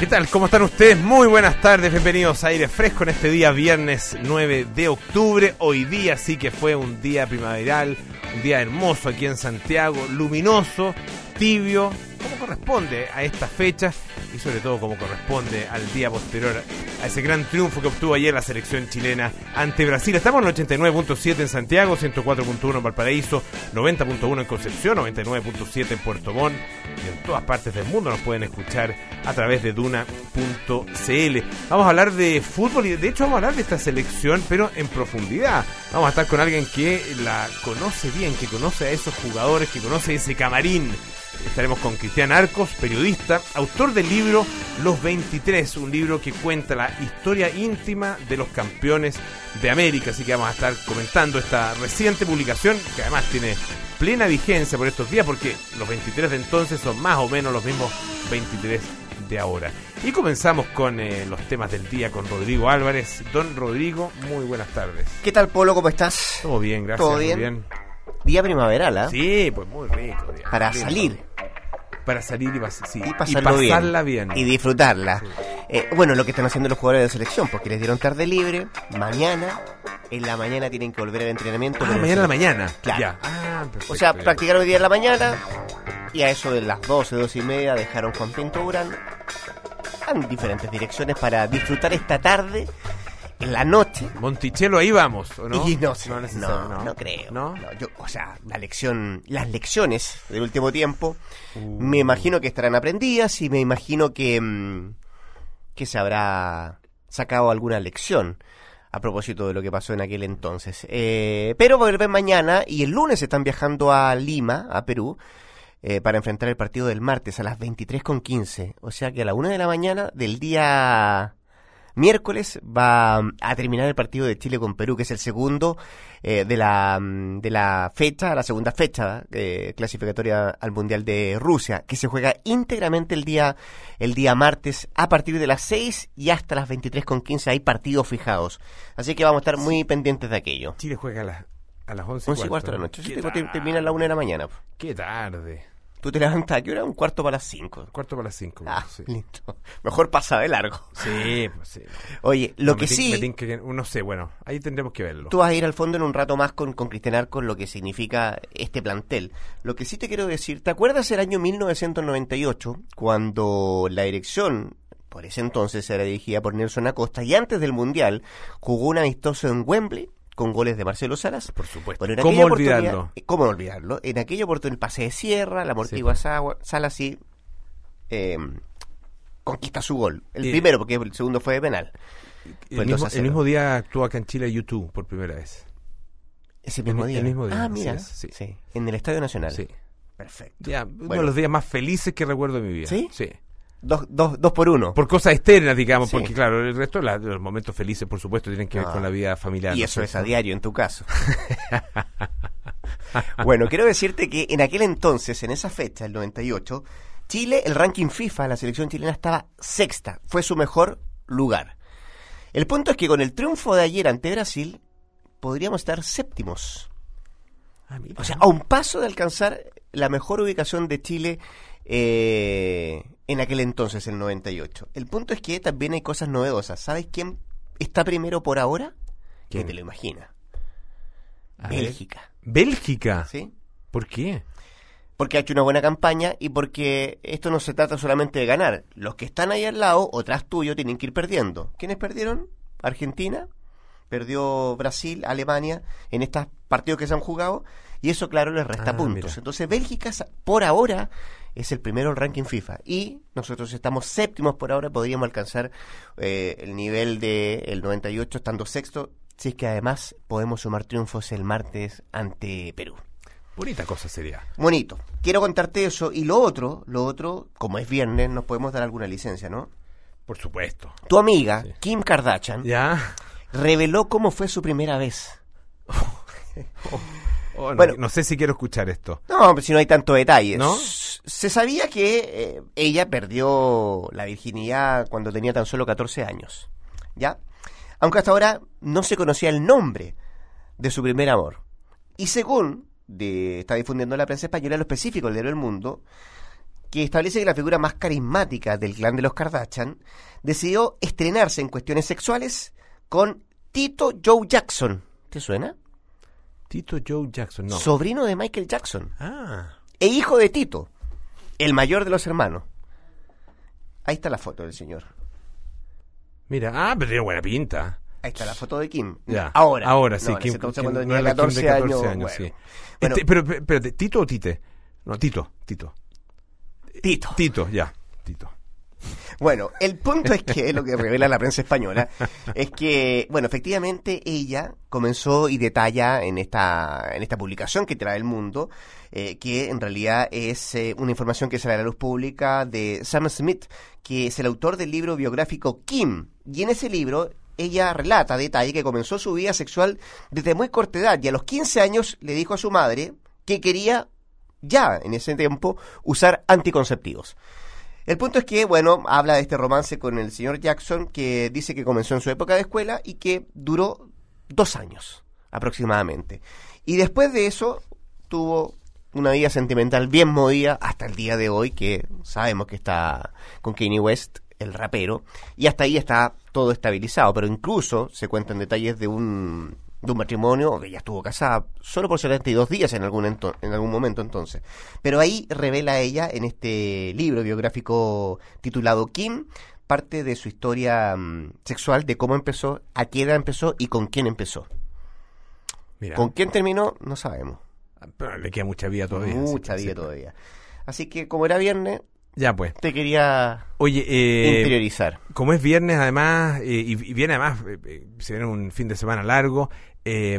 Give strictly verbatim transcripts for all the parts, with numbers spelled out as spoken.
¿Qué tal? ¿Cómo están ustedes? Muy buenas tardes, bienvenidos a Aire Fresco en este día viernes nueve de octubre. Hoy día sí que fue un día primaveral, un día hermoso aquí en Santiago, luminoso, tibio, como corresponde a esta fecha y sobre todo como corresponde al día posterior a ese gran triunfo que obtuvo ayer la selección chilena ante Brasil. Estamos en ochenta y nueve punto siete en Santiago, ciento cuatro punto uno en Valparaíso, noventa punto uno en Concepción, noventa y nueve punto siete en Puerto Montt y en todas partes del mundo nos pueden escuchar a través de duna punto c l. Vamos a hablar de fútbol y de hecho vamos a hablar de esta selección, pero en profundidad. Vamos a estar con alguien que la conoce bien, que conoce a esos jugadores, que conoce ese camarín. Estaremos con Cristian Arcos, periodista, autor del libro Los veintitrés, un libro que cuenta la historia íntima de los campeones de América. Así que vamos a estar comentando esta reciente publicación, que además tiene plena vigencia por estos días, porque los veintitrés de entonces son más o menos los mismos veintitrés de ahora. Y comenzamos con eh, los temas del día con Rodrigo Álvarez. Don Rodrigo, muy buenas tardes. ¿Qué tal, Polo? ¿Cómo estás? Todo bien, gracias. ¿Todo bien? Muy bien. Día primaveral, ¿ah? ¿eh? Sí, pues muy rico. Día. Para Bien, salir. Para salir y, pas- sí, Y pasarlo y pasarla bien. bien. Y disfrutarla. Sí. Eh, bueno, lo que están haciendo los jugadores de selección, porque les dieron tarde libre. Mañana, en la mañana tienen que volver al entrenamiento. Ah, pero mañana a la en- mañana. Claro. Ya. Ah, perfecto. O sea, ya. practicaron hoy día en la mañana. Y a eso de las doce, doce y media dejaron Juan Pinto Durán en diferentes direcciones para disfrutar esta tarde. En la noche. Monticello, ahí vamos, ¿o no? Y no sé, no, no, necesario, no, no. creo. ¿No? No, yo, o sea, la lección, las lecciones del último tiempo, Uh. me imagino que estarán aprendidas y me imagino que, mm, que se habrá sacado alguna lección a propósito de lo que pasó en aquel entonces. Eh, pero vuelven mañana y el lunes están viajando a Lima, a Perú, eh, para enfrentar el partido del martes a las veintitrés con quince. O sea que a la una de la mañana del día miércoles va a terminar el partido de Chile con Perú, que es el segundo eh, de la de la fecha, la segunda fecha eh, clasificatoria al Mundial de Rusia, que se juega íntegramente el día el día martes a partir de las seis y hasta las veintitrés con quince hay partidos fijados. Así que vamos a estar muy pendientes de aquello. Chile juega a las, a las once y once y cuarto de la noche. Sí, tipo, te- termina a la una de la mañana. Qué tarde. Tú te levantas, ¿a qué hora? Un cuarto para las cinco. Cuarto para las cinco. Ah, sí. listo. Mejor pasa de largo. Sí, pues sí. no. Oye, lo No, que me tin- sí... me tin que- no sé, bueno, ahí tendremos que verlo. Tú vas a ir al fondo en un rato más con, con Cristian Arcos, lo que significa este plantel. Lo que sí te quiero decir, ¿te acuerdas el año mil novecientos noventa y ocho, cuando la dirección, por ese entonces era dirigida por Nelson Acosta, y antes del Mundial jugó un amistoso en Wembley con goles de Marcelo Salas? Por supuesto. Bueno, en ¿Cómo aquella olvidarlo? oportunidad- ¿Cómo olvidarlo? En aquella oportunidad el pase de Sierra, la amortigua Sí. Sa- Salas y eh, conquista su gol. El Y- primero, porque el segundo fue de penal. Fue El el mismo, dos a el cero. mismo día actuó acá en Chile YouTube por primera vez. Ese mismo el- día. el mismo día, Ah, así mira. es, sí. Sí. En el Estadio Nacional. Sí. Perfecto. Ya, uno Bueno. de los días más felices que recuerdo de mi vida. ¿Sí? Sí. Dos, dos, dos por uno. Por cosas externas, digamos, Sí. porque claro, el resto de, la- de los momentos felices, por supuesto, tienen que ver No. con la vida familiar. Y ¿no eso es es a cierto? diario en tu caso. Bueno, quiero decirte que en aquel entonces, en esa fecha, el noventa y ocho, Chile, el ranking FIFA, la selección chilena estaba sexta. Fue su mejor lugar. El punto es que con el triunfo de ayer ante Brasil, podríamos estar séptimos. Ah, mira. O sea, a un paso de alcanzar la mejor ubicación de Chile eh, en aquel entonces, el noventa y ocho. El punto es que también hay cosas novedosas. ¿Sabes quién está primero por ahora? ¿Quién? Que te lo imaginas. A ver. Bélgica. Bélgica. ¿Sí? ¿Por qué? Porque ha hecho una buena campaña y porque esto no se trata solamente de ganar. Los que están ahí al lado o tras tuyo tienen que ir perdiendo. ¿Quiénes perdieron? Argentina, perdió Brasil, Alemania en estos partidos que se han jugado y eso, claro, les resta Ah, puntos. mira. Entonces Bélgica, por ahora, es el primero en ranking FIFA y nosotros estamos séptimos por ahora, podríamos alcanzar eh, el nivel del noventa y ocho estando sexto, si es que además podemos sumar triunfos el martes ante Perú. Bonita cosa sería. Bonito. Quiero contarte eso. Y lo otro, lo otro, como es viernes, nos podemos dar alguna licencia, ¿no? Por supuesto. Tu amiga, Sí. Kim Kardashian, ¿Ya? reveló cómo fue su primera vez. Oh, no, Bueno. no sé si quiero escuchar esto. No, si no hay tanto detalle. ¿No? Se sabía que eh, ella perdió la virginidad cuando tenía tan solo catorce años. ¿Ya? Aunque hasta ahora no se conocía el nombre de su primer amor. Y según de, está difundiendo la prensa española, lo específico del diario El Mundo, que establece que la figura más carismática del clan de los Kardashian decidió estrenarse en cuestiones sexuales con Tito Joe Jackson. ¿Te suena? Tito Joe Jackson, no. Sobrino de Michael Jackson. Ah. E hijo de Tito, el mayor de los hermanos. Ahí está la foto del señor. Mira, ah, pero tiene buena pinta. Ahí está la foto de Kim. Ya. Ahora. Ahora sí. No, Kim, entonces Kim, cuando no tenía es la Kim de catorce años. catorce años, Bueno. sí. Bueno, Este, pero, pero, espérate, ¿Tito o Tite? No, Tito, Tito. Tito. Tito, ya, Tito. Bueno, el punto es que lo que revela la prensa española es que, bueno, efectivamente ella comenzó y detalla en esta en esta publicación que trae El Mundo, eh, que en realidad es eh, una información que sale a la luz pública de Sam Smith, que es el autor del libro biográfico Kim. Y en ese libro ella relata, detalla que comenzó su vida sexual desde muy corta edad y a los quince años le dijo a su madre que quería ya en ese tiempo usar anticonceptivos. El punto es que, bueno, habla de este romance con el señor Jackson, que dice que comenzó en su época de escuela y que duró dos años aproximadamente. Y después de eso tuvo una vida sentimental bien movida hasta el día de hoy, que sabemos que está con Kanye West, el rapero, y hasta ahí está todo estabilizado, pero incluso se cuentan detalles de un... de un matrimonio, que ella estuvo casada solo por setenta y dos días en algún ento- en algún momento entonces. Pero ahí revela ella, en este libro biográfico titulado Kim, parte de su historia um, sexual, de cómo empezó, a qué edad empezó y con quién empezó. Mira. Con quién terminó, no sabemos. Pero le queda mucha vida todavía. Mucha sí, vida sí. todavía. Así que como era viernes, Ya pues. te quería Oye, eh, interiorizar. como es viernes además, eh, y, y viene además, eh, eh, se viene un fin de semana largo, eh,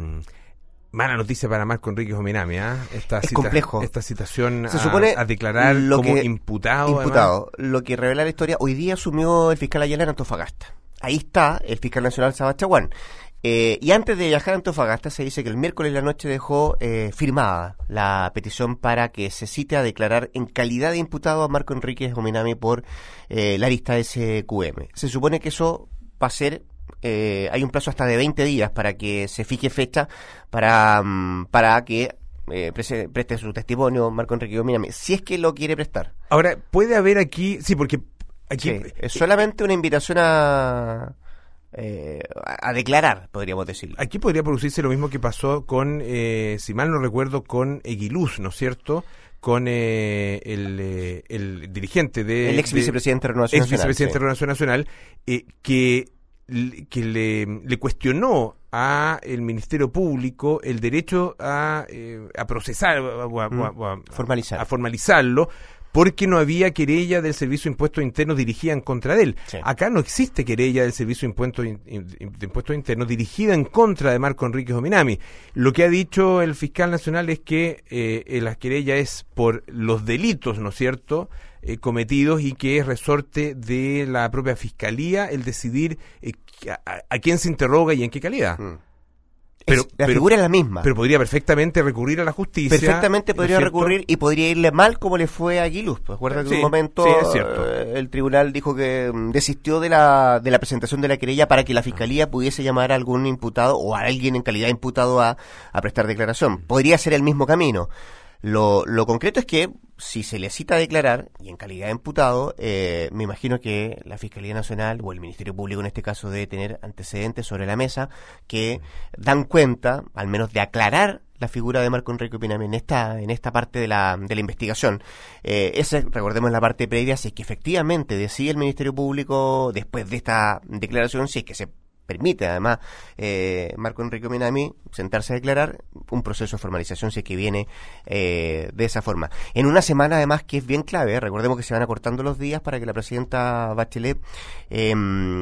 mala noticia para Marco Enríquez Ominami, ¿eh? Esta Es cita- complejo. Esta citación Se a, supone a declarar lo como que- imputado. Imputado. Lo que revela la historia, hoy día asumió el fiscal Ayala en Antofagasta. Ahí está el fiscal nacional Sebastián. Eh, y antes de viajar a Antofagasta se dice que el miércoles en la noche dejó eh, firmada la petición para que se cite a declarar en calidad de imputado a Marco Enríquez Ominami por eh, la lista S Q M. Se supone que eso va a ser, eh, hay un plazo hasta de veinte días para que se fije fecha para, um, para que eh, prese, preste su testimonio Marco Enríquez Ominami, si es que lo quiere prestar. Ahora, puede haber aquí, sí, porque aquí... Sí, es solamente una invitación a... Eh, a, a declarar, podríamos decirlo. Aquí podría producirse lo mismo que pasó con, eh, si mal no recuerdo, con Eguiluz, ¿no es cierto? Con eh, el, eh, el dirigente de... El ex de- vicepresidente de Renovación ex Nacional. vicepresidente sí. de Renovación Nacional, eh, que, que le, le cuestionó a el Ministerio Público el derecho a, eh, a procesar, a, a- a- a- Formalizar. a formalizarlo, porque no había querella del Servicio de Impuestos Internos dirigida en contra de él. Sí. Acá no existe querella del Servicio de Impuestos, in- in- de Impuestos Internos dirigida en contra de Marco Enríquez Ominami. Lo que ha dicho el fiscal nacional es que eh, eh, la querella es por los delitos, ¿no es cierto?, eh, cometidos, y que es resorte de la propia Fiscalía el decidir eh, a, a quién se interroga y en qué calidad. Mm. Pero, Es- la pero- figura es la misma. pero podría perfectamente recurrir a la justicia. Perfectamente ¿no es podría cierto? recurrir y podría irle mal como le fue a Aguiluz. Pues recuerda que en Sí, un momento sí, es cierto. eh, el tribunal dijo que mm, desistió de la, de la presentación de la querella para que la fiscalía pudiese llamar a algún imputado o a alguien en calidad de imputado a, a prestar declaración. Podría ser el mismo camino. Lo, lo concreto es que si se le cita a declarar y en calidad de imputado, eh, me imagino que la Fiscalía Nacional o el Ministerio Público en este caso debe tener antecedentes sobre la mesa que dan cuenta, al menos de aclarar la figura de Marco Enrique Ominami en esta en esta parte de la de la investigación. Eh, esa, recordemos la parte previa, si es que efectivamente decide el Ministerio Público después de esta declaración, si es que se permite además eh, Marco Enrique Ominami sentarse a declarar, un proceso de formalización si es que viene eh, de esa forma. En una semana además que es bien clave, ¿eh? Recordemos que se van acortando los días para que la presidenta Bachelet eh,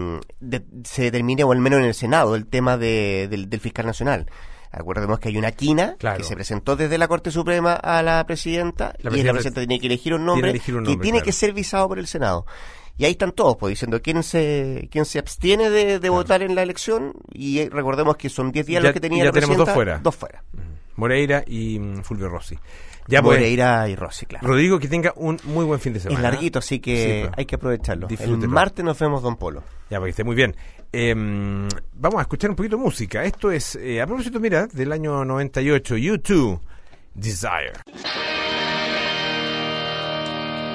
de, se determine, o al menos en el Senado, el tema de, del, del fiscal nacional. Acordemos que hay una quina Claro. que se presentó desde la Corte Suprema a la presidenta, La y la presidenta presidenta tiene que elegir un tiene nombre que elegir un que nombre, tiene claro. que ser visado por el Senado. Y ahí están todos, pues, diciendo quién se quién se abstiene de, de Claro. votar en la elección, y eh, recordemos que son diez días Ya- los que tenía ya la tenemos dos presidenta, fuera. Dos fuera. Moreira y mm, Fulvio Rossi. Ya pues, Moreira y Rossi, claro. Rodrigo, que tenga un muy buen fin de semana. Es larguito, así que Sí, pues. hay que aprovecharlo. Disfrútelo. El martes nos vemos, Don Polo. Ya, porque esté muy bien. Eh, vamos a escuchar un poquito de música. Esto es, eh, a propósito, mira, del año noventa y ocho, U dos, Desire.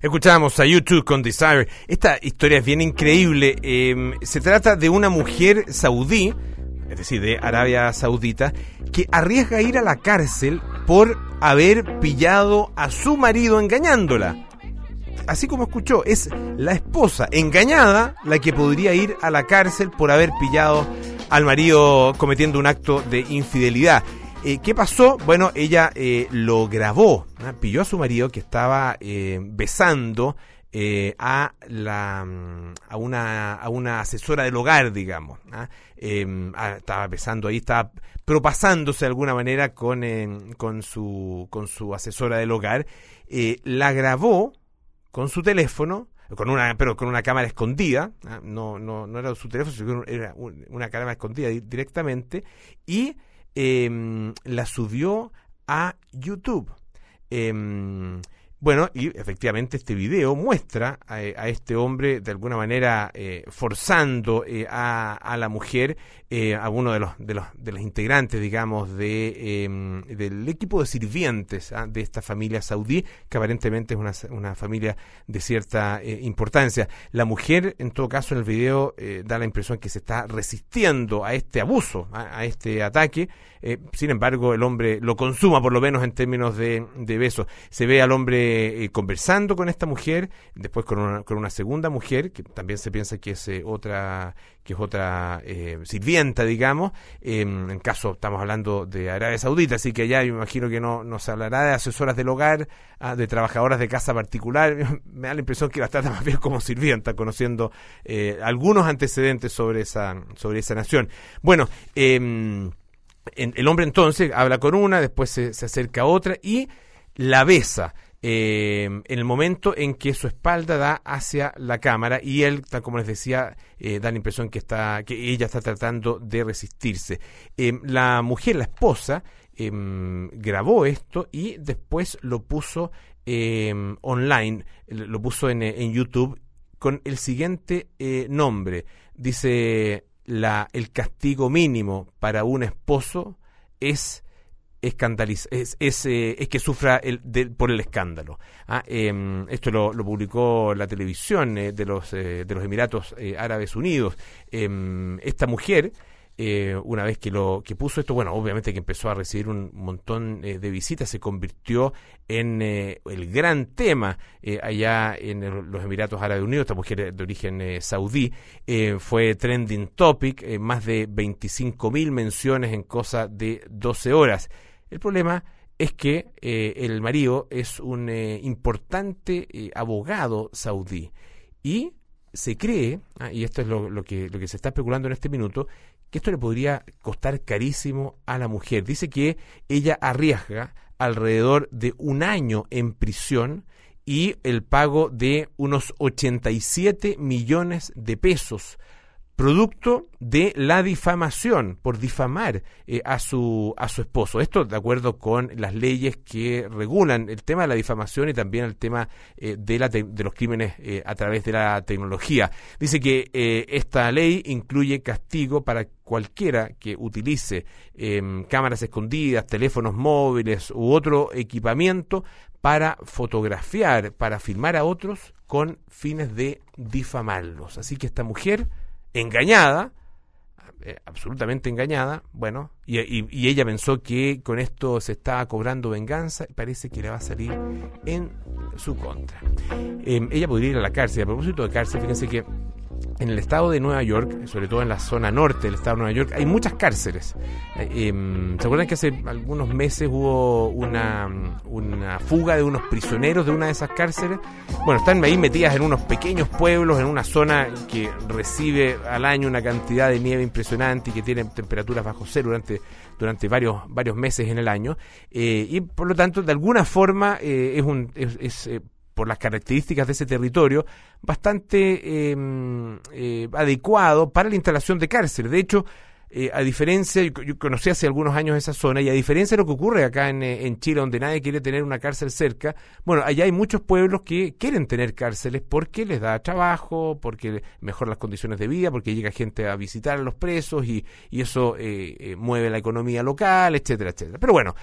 Escuchábamos a YouTube con Desire. Esta historia es bien increíble. Eh, se trata de una mujer saudí, es decir, de Arabia Saudita, que arriesga ir a la cárcel por haber pillado a su marido engañándola. Así como escuchó, es la esposa engañada la que podría ir a la cárcel por haber pillado al marido cometiendo un acto de infidelidad. Eh, ¿Qué pasó? Bueno, ella eh, lo grabó, ¿no? Pilló a su marido que estaba eh, besando eh, a la a una a una asesora del hogar, digamos, ¿no? Eh, estaba besando ahí, estaba propasándose de alguna manera con eh, con su con su asesora del hogar. Eh, la grabó con su teléfono, con una pero con una cámara escondida, no no no era su teléfono, sino era una cámara escondida directamente, y eh, la subió a YouTube. Eh, bueno, y efectivamente este video muestra a, a este hombre de alguna manera eh, forzando eh, a, a la mujer, eh, a uno de los de los de los integrantes, digamos, de eh, del equipo de sirvientes, ¿ah? de esta familia saudí, que aparentemente es una, una familia de cierta eh, importancia. La mujer, en todo caso, en el video eh, da la impresión que se está resistiendo a este abuso, a, a este ataque. Eh, sin embargo, el hombre lo consuma, por lo menos en términos de, de besos. Se ve al hombre eh, conversando con esta mujer, después con una, con una segunda mujer, que también se piensa que es eh, otra que es otra eh, sirvienta, digamos. Eh, en caso, estamos hablando de Arabia Saudita, así que allá yo imagino que no, no se hablará de asesoras del hogar, ah, de trabajadoras de casa particular. Me da la impresión que las trata más bien como sirvienta, conociendo eh, algunos antecedentes sobre esa, sobre esa nación. Bueno, eh, el hombre entonces habla con una, después se, se acerca a otra y la besa eh, en el momento en que su espalda da hacia la cámara, y él, tal como les decía, eh, da la impresión que está que ella está tratando de resistirse. Eh, la mujer, la esposa, eh, grabó esto y después lo puso eh, online, lo puso en, en YouTube con el siguiente eh, nombre. Dice: La, el castigo mínimo para un esposo es escandaliz es, es, eh, es que sufra el, de, por el escándalo. Ah, eh, esto lo, lo publicó la televisión eh, de los eh, de los Emiratos eh, Árabes Unidos. Eh, esta mujer, eh, una vez que lo que puso esto, bueno, obviamente que empezó a recibir un montón eh, de visitas, se convirtió en eh, el gran tema eh, allá en el, los Emiratos Árabes Unidos. Esta mujer de origen eh, saudí, eh, fue trending topic, eh, más de veinticinco mil menciones en cosa de doce horas. El problema es que eh, el marido es un eh, importante eh, abogado saudí y se cree, ah, y esto es lo, lo que lo que se está especulando en este minuto, que esto le podría costar carísimo a la mujer. Dice que ella arriesga alrededor de un año en prisión y el pago de unos ochenta y siete millones de pesos, producto de la difamación, por difamar eh, a su a su esposo. Esto de acuerdo con las leyes que regulan el tema de la difamación y también el tema eh, de, la te- de los crímenes eh, a través de la tecnología. Dice que eh, esta ley incluye castigo para cualquiera que utilice eh, cámaras escondidas, teléfonos móviles u otro equipamiento para fotografiar, para filmar a otros con fines de difamarlos. Así que esta mujer, engañada, eh, absolutamente engañada, bueno, y, y, y ella pensó que con esto se estaba cobrando venganza, y parece que le va a salir en su contra. Eh, ella podría ir a la cárcel. A propósito de cárcel, fíjense que en el estado de Nueva York, sobre todo en la zona norte del estado de Nueva York, hay muchas cárceles. Eh, eh, ¿Se acuerdan que hace algunos meses hubo una, una fuga de unos prisioneros de una de esas cárceles? Bueno, están ahí metidas en unos pequeños pueblos, en una zona que recibe al año una cantidad de nieve impresionante y que tiene temperaturas bajo cero durante, durante varios, varios meses en el año. Eh, y por lo tanto, de alguna forma, eh, es un... Es, es, eh, por las características de ese territorio, bastante eh, eh, adecuado para la instalación de cárceles. De hecho, eh, a diferencia, yo, yo conocí hace algunos años esa zona, y a diferencia de lo que ocurre acá en, en Chile, donde nadie quiere tener una cárcel cerca, bueno, allá hay muchos pueblos que quieren tener cárceles porque les da trabajo, porque mejoran las condiciones de vida, porque llega gente a visitar a los presos y, y eso eh, eh, mueve la economía local, etcétera, etcétera. Pero bueno,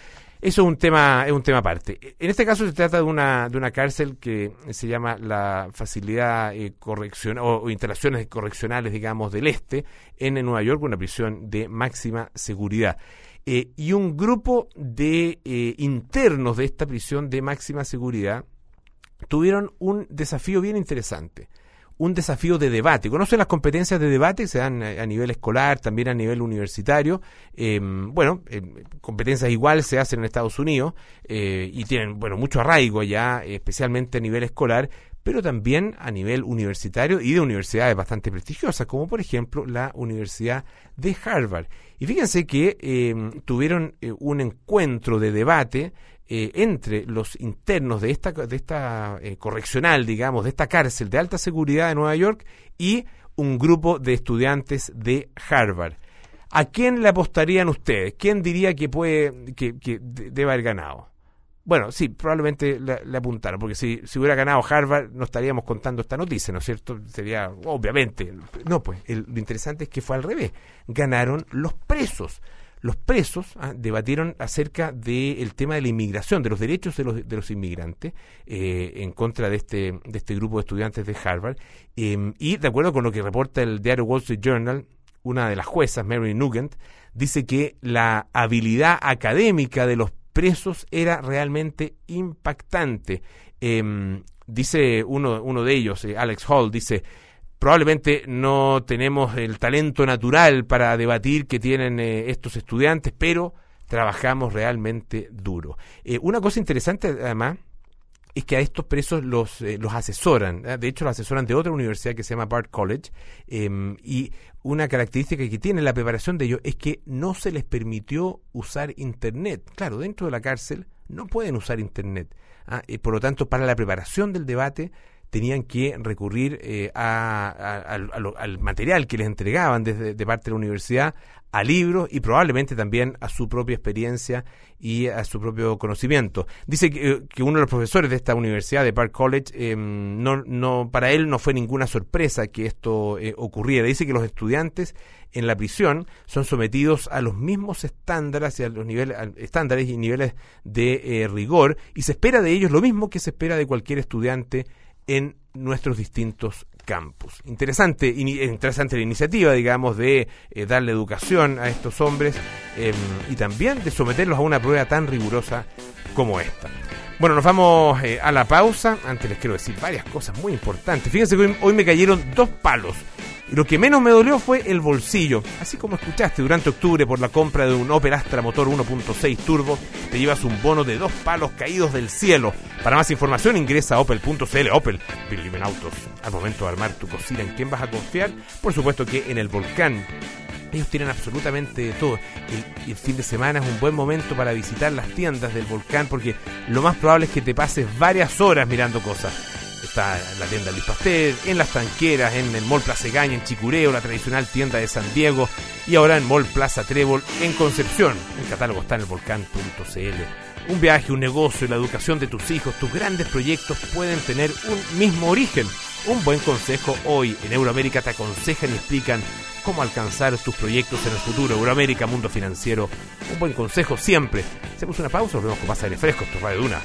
eso es un tema, es un tema aparte. En este caso se trata de una, de una cárcel que se llama la Facilidad eh, Correccional o, o Instalaciones Correccionales, digamos, del Este, en Nueva York, una prisión de máxima seguridad. Eh, y un grupo de eh, internos de esta prisión de máxima seguridad tuvieron un desafío bien interesante. Un desafío de debate. ¿Conocen las competencias de debate? Se dan a nivel escolar, también a nivel universitario. Eh, bueno, eh, competencias igual se hacen en Estados Unidos eh, y tienen, bueno, mucho arraigo allá, especialmente a nivel escolar, pero también a nivel universitario y de universidades bastante prestigiosas, como por ejemplo la Universidad de Harvard. Y fíjense que eh, tuvieron eh, un encuentro de debate Eh, entre los internos de esta, de esta eh, correccional, digamos, de esta cárcel de alta seguridad de Nueva York y un grupo de estudiantes de Harvard. ¿A quién le apostarían ustedes? ¿Quién diría que puede que, que debe haber ganado? Bueno, sí, probablemente le, le apuntaron, porque si, si hubiera ganado Harvard no estaríamos contando esta noticia, ¿no es cierto? Sería, obviamente, no, pues, el, lo interesante es que fue al revés. Ganaron los presos. Los presos ah, debatieron acerca del tema de la inmigración, de los derechos de los, de los inmigrantes, eh, en contra de este, de este grupo de estudiantes de Harvard. Eh, y de acuerdo con lo que reporta el diario Wall Street Journal, una de las juezas, Mary Nugent, dice que la habilidad académica de los presos era realmente impactante. Eh, dice uno, uno de ellos, eh, Alex Hall, dice: probablemente no tenemos el talento natural para debatir que tienen eh, estos estudiantes, pero trabajamos realmente duro. Eh, una cosa interesante, además, es que a estos presos los, eh, los asesoran. ¿eh? De hecho, los asesoran de otra universidad que se llama Bard College. Eh, y una característica que tiene la preparación de ellos es que no se les permitió usar Internet. Claro, dentro de la cárcel no pueden usar Internet. ¿ah? Eh, por lo tanto, para la preparación del debate tenían que recurrir eh, a, a, a, a lo, al material que les entregaban desde de parte de la universidad, a libros y probablemente también a su propia experiencia y a su propio conocimiento. Dice que, que uno de los profesores de esta universidad, de Bard College, eh, no, no, para él no fue ninguna sorpresa que esto eh, ocurriera. Dice que los estudiantes en la prisión son sometidos a los mismos estándares y a los niveles, a estándares y niveles de eh, rigor, y se espera de ellos lo mismo que se espera de cualquier estudiante en nuestros distintos campus. Interesante, in, interesante la iniciativa, digamos, de eh, darle educación a estos hombres eh, y también de someterlos a una prueba tan rigurosa como esta. Bueno, nos vamos eh, a la pausa. Antes les quiero decir varias cosas muy importantes. Fíjense que hoy, hoy me cayeron dos palos. Y lo que menos me dolió fue el bolsillo. Así como escuchaste, durante octubre, por la compra de un Opel Astra motor uno punto seis turbo, te llevas un bono de dos palos caídos del cielo. Para más información ingresa a opel punto c l. Opel, Believe in Autos. Al momento de armar tu cocina, ¿en quién vas a confiar? Por supuesto que en el Volcán. Ellos tienen absolutamente todo. El, el fin de semana es un buen momento para visitar las tiendas del Volcán, porque lo más probable es que te pases varias horas mirando cosas. Está en la tienda Luis Pasteur, en Las Tranqueras, en el Mall Plaza Egaña, en Chicureo, la tradicional tienda de San Diego, y ahora en Mall Plaza Trébol, en Concepción. El catálogo está en el volcán punto c l. Un viaje, un negocio y la educación de tus hijos, tus grandes proyectos pueden tener un mismo origen. Un buen consejo hoy en Euroamérica te aconsejan y explican cómo alcanzar tus proyectos en el futuro. Euroamérica, mundo financiero, un buen consejo siempre. Hacemos una pausa, nos vemos con más aire fresco. Esto es Radio Duna.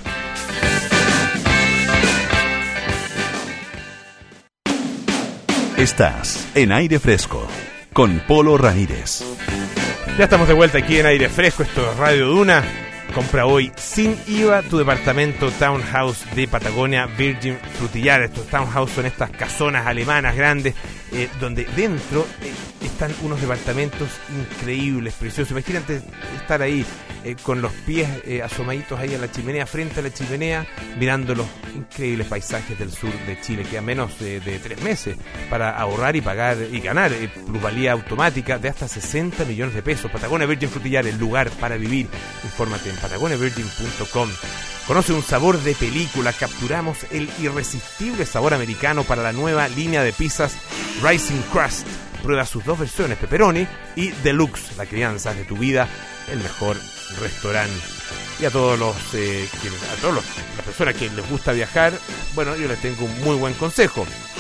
Estás en Aire Fresco con Polo Ramírez. Ya estamos de vuelta aquí en Aire Fresco. Esto es Radio Duna. Compra hoy sin I V A tu departamento Townhouse de Patagonia Virgin Frutillar. Estos Townhouse son estas casonas alemanas grandes eh, donde dentro eh, están unos departamentos increíbles, preciosos. Imagínate estar ahí eh, con los pies eh, asomaditos ahí a la chimenea, frente a la chimenea, mirando los increíbles paisajes del sur de Chile. Queda menos de, de tres meses para ahorrar y pagar y ganar eh, plusvalía automática de hasta sesenta millones de pesos. Patagonia Virgin Frutillar, el lugar para vivir. Infórmate en patagonia virgin punto com. Conoce un sabor de película. Capturamos el irresistible sabor americano para la nueva línea de pizzas Rising Crust. Prueba sus dos versiones, pepperoni y deluxe. La crianza de tu vida, el mejor restaurante. Y a todos los eh, que, a todos los, las personas que les gusta viajar, bueno, yo les tengo un muy buen consejo.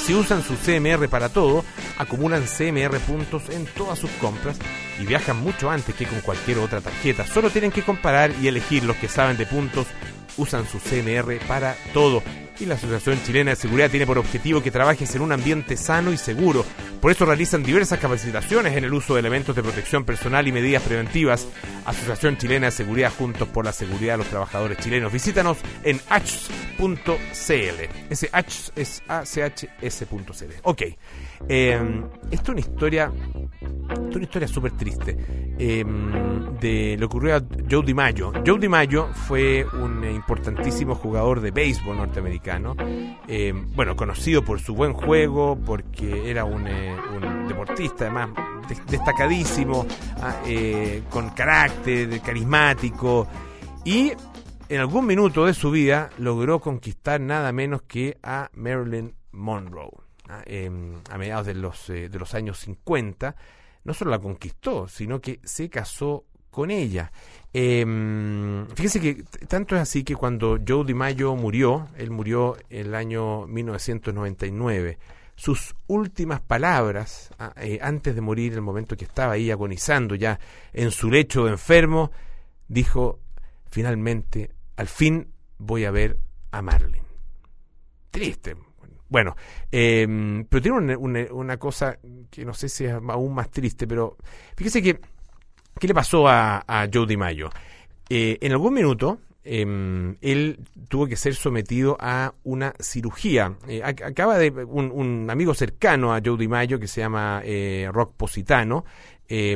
Si usan su C M R para todo, acumulan C M R puntos en todas sus compras y viajan mucho antes que con cualquier otra tarjeta. Solo tienen que comparar y elegir. Los que saben de puntos usan su C M R para todo. Y la Asociación Chilena de Seguridad tiene por objetivo que trabajes en un ambiente sano y seguro. Por eso realizan diversas capacitaciones en el uso de elementos de protección personal y medidas preventivas. Asociación Chilena de Seguridad, juntos por la seguridad de los trabajadores chilenos. Visítanos en a c h s punto c l. Ese A C H S es A C H S punto C L. Ok. Eh, esto es una historia, esto es una historia súper triste eh, de lo que ocurrió a Joe DiMaggio. Joe DiMaggio fue un eh, importantísimo jugador de béisbol norteamericano, eh, bueno, conocido por su buen juego, porque era un, eh, un deportista además de, destacadísimo, eh, con carácter, carismático, y en algún minuto de su vida logró conquistar nada menos que a Marilyn Monroe. Eh, a mediados de los, eh, de los años cincuenta, no solo la conquistó, sino que se casó con ella. Eh, fíjense que t- tanto es así que cuando Joe DiMaggio murió, él murió en el año mil novecientos noventa y nueve, sus últimas palabras, eh, antes de morir, el momento que estaba ahí agonizando ya en su lecho de enfermo, dijo: finalmente, al fin voy a ver a Marilyn. Triste. Bueno, eh, pero tiene una, una, una cosa que no sé si es aún más triste, pero fíjese que, ¿qué le pasó a, a Joe DiMaggio? Eh, en algún minuto, eh, él tuvo que ser sometido a una cirugía. Eh, acaba de, un, un amigo cercano a Joe DiMaggio, que se llama eh, Rock Positano, eh,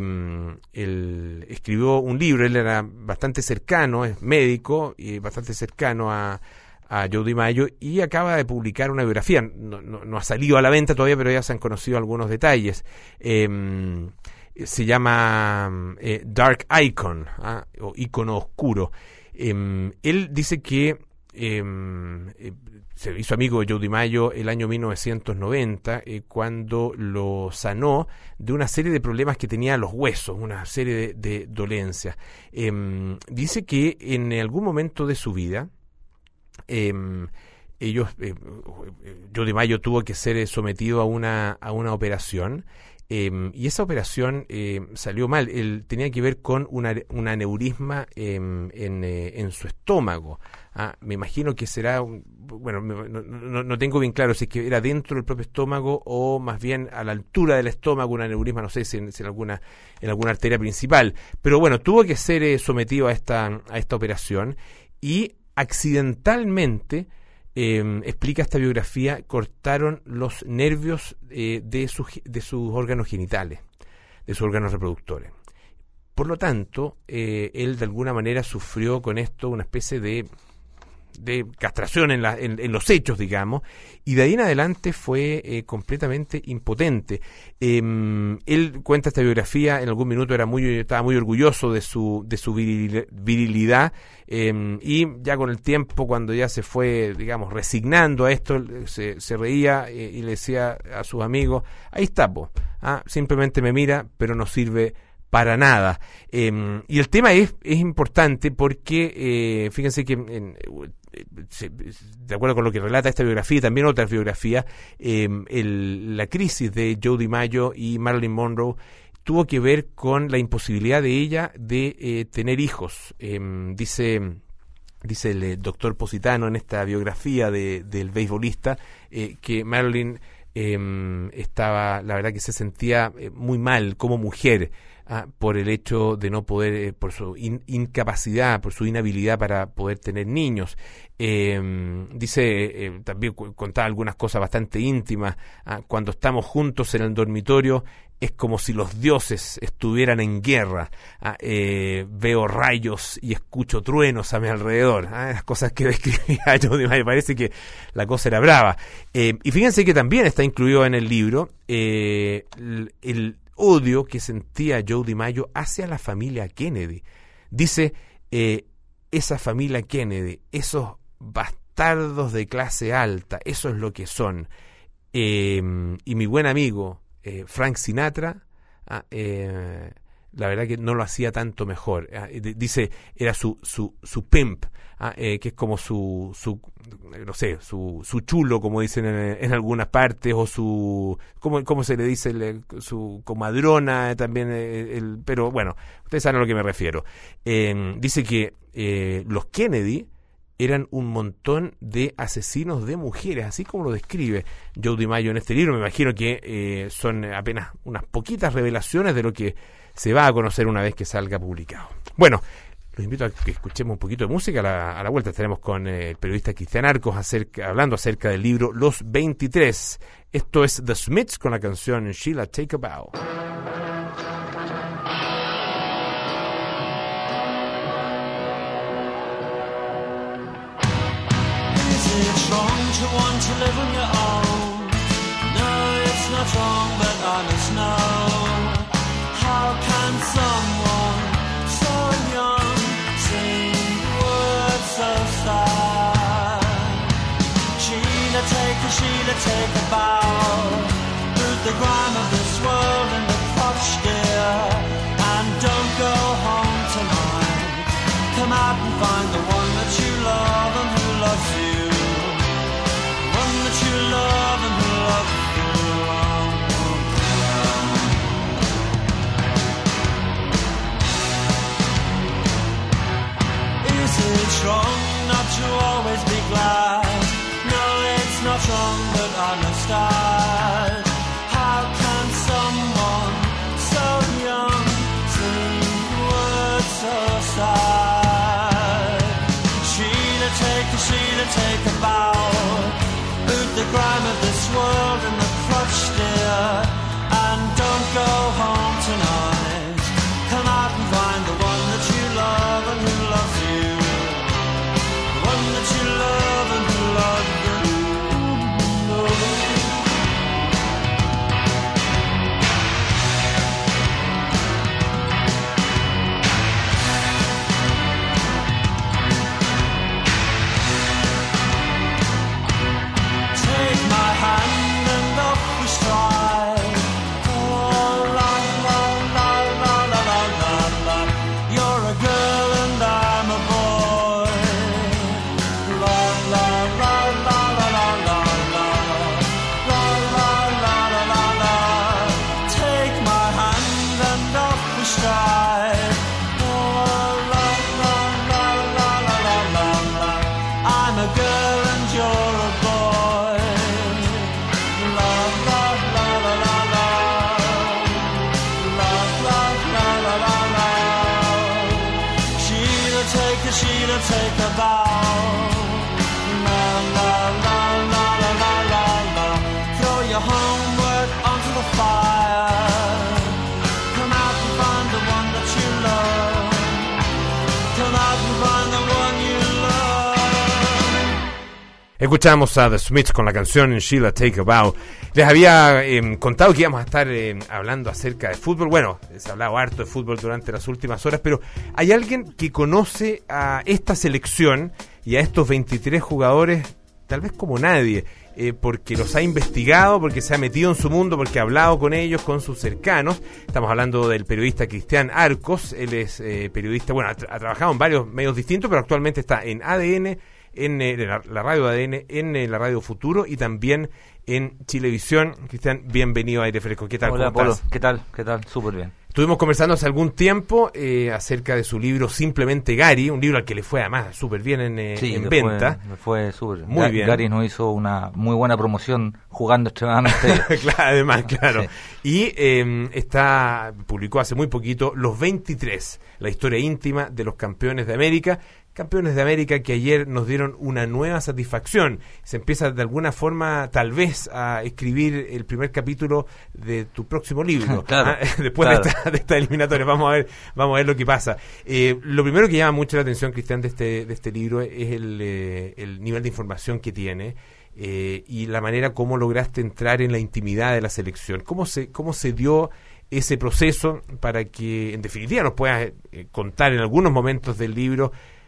él escribió un libro. Él era bastante cercano, es médico, y bastante cercano a... a Joe DiMaggio, y acaba de publicar una biografía. No, no, no ha salido a la venta todavía, pero ya se han conocido algunos detalles. Eh, se llama eh, Dark Icon, ¿ah? o Icono Oscuro. Eh, él dice que eh, eh, se hizo amigo de Joe DiMaggio el año mil novecientos noventa, eh, cuando lo sanó de una serie de problemas que tenía los huesos, una serie de, de dolencias. Eh, dice que en algún momento de su vida, Eh, ellos, eh, Joe DiMaggio tuvo que ser sometido a una a una operación, eh, y esa operación eh, salió mal. Él tenía que ver con una, un aneurisma eh, en, eh, en su estómago. Ah, me imagino que será, un, bueno, no, no, no tengo bien claro si es que era dentro del propio estómago o más bien a la altura del estómago, un aneurisma, no sé si en, si en alguna en alguna arteria principal. Pero bueno, tuvo que ser eh, sometido a esta a esta operación, y accidentalmente, eh, explica esta biografía, cortaron los nervios eh, de, sus, de sus órganos genitales, de sus órganos reproductores. Por lo tanto, eh, él de alguna manera sufrió con esto una especie de, de castración en, la, en, en los hechos, digamos, y de ahí en adelante fue eh, completamente impotente. Eh, él cuenta esta biografía, en algún minuto era muy, estaba muy orgulloso de su, de su viril, virilidad, eh, y ya con el tiempo, cuando ya se fue, digamos, resignando a esto, se, se reía eh, y le decía a sus amigos: ahí está, po, ah, simplemente me mira, pero no sirve para nada. Eh, y el tema es, es importante porque, eh, fíjense que en, de acuerdo con lo que relata esta biografía y también otras biografías, eh, el, la crisis de Joe DiMaggio y Marilyn Monroe tuvo que ver con la imposibilidad de ella de eh, tener hijos. Eh, dice dice el eh, doctor Positano en esta biografía de, del beisbolista eh, que Marilyn eh, estaba, la verdad que se sentía eh, muy mal como mujer, Ah, por el hecho de no poder, eh, por su in, incapacidad, por su inhabilidad para poder tener niños. Eh, dice, eh, también cu- contaba algunas cosas bastante íntimas. Ah, cuando estamos juntos en el dormitorio es como si los dioses estuvieran en guerra. Ah, eh, veo rayos y escucho truenos a mi alrededor. Ah, las cosas que describía yo, me parece que la cosa era brava. Eh, y fíjense que también está incluido en el libro eh, el, el odio que sentía Joe DiMaggio hacia la familia Kennedy. Dice, eh, esa familia Kennedy, esos bastardos de clase alta, eso es lo que son. Eh, y mi buen amigo eh, Frank Sinatra, ah, eh, la verdad que no lo hacía tanto mejor. Eh, dice, era su su su pimp, ah, eh, que es como su su no sé, su su chulo, como dicen en, en algunas partes, o su cómo cómo se le dice, el, el, su comadrona, eh, también el, el, pero bueno, ustedes saben a lo que me refiero. Eh, dice que eh, los Kennedy eran un montón de asesinos de mujeres, así como lo describe Joe DiMaggio en este libro. Me imagino que eh, son apenas unas poquitas revelaciones de lo que se va a conocer una vez que salga publicado. Bueno, los invito a que escuchemos un poquito de música. A la, a la vuelta estaremos con eh, el periodista Cristian Arcos acerca, hablando acerca del libro Los veintitrés. Esto es The Smiths con la canción Sheila Take a Bow. It's wrong to want to live on your own. No, it's not wrong, but I must know. How can someone so young sing words so sad? Sheila, take a, Sheila, take a bow. Boot the grime of this world in the crotch, dear, and don't go home tonight. Come out and find the one that you love and who loves you. You love and who loves you. Is it wrong not to always be glad? No, it's not wrong, but I must add. How can someone so young sing words so sad? Sheila, take a, Sheila, take a bow. The grime of this world and the crutch, dear, and don't go home tonight. Come out and find the one that you love and who loves you. The one that you love and who loves you. Escuchamos a The Smiths con la canción Sheila Take a Bow. Les había eh, contado que íbamos a estar eh, hablando acerca de fútbol. Bueno, se ha hablado harto de fútbol durante las últimas horas, pero hay alguien que conoce a esta selección y a estos veintitrés jugadores tal vez como nadie, eh, porque los ha investigado, porque se ha metido en su mundo, porque ha hablado con ellos, con sus cercanos. Estamos hablando del periodista Cristian Arcos. Él es eh, periodista, bueno, ha, tra- ha trabajado en varios medios distintos, pero actualmente está en A D N, en eh, la, la radio A D N, en eh, la Radio Futuro y también en Chilevisión. Cristian, bienvenido a Aire Fresco. ¿Qué tal? Hola, ¿Cómo Polo. estás? ¿Qué tal? ¿Qué tal? Súper bien. Estuvimos conversando hace algún tiempo eh, acerca de su libro Simplemente Gary, un libro al que le fue además súper bien en, eh, Sí, en me venta. Fue, me fue súper bien. Muy Ga- bien. Gary nos hizo una muy buena promoción jugando extremadamente bien. Claro, además, claro. Sí. Y eh, está publicó hace muy poquito Los veintitrés, la historia íntima de los campeones de América. Campeones de América que ayer nos dieron una nueva satisfacción. Se empieza de alguna forma tal vez a escribir el primer capítulo de tu próximo libro. Claro, ¿ah? Después claro. de esta, de esta eliminatoria. Vamos a ver, vamos a ver lo que pasa. Eh, lo primero que llama mucho la atención, Cristian, de este, de este libro es el, eh, el nivel de información que tiene. Eh, y la manera como lograste entrar en la intimidad de la selección. ¿Cómo se, cómo se dio ese proceso para que, en definitiva, nos puedas eh, contar en algunos momentos del libro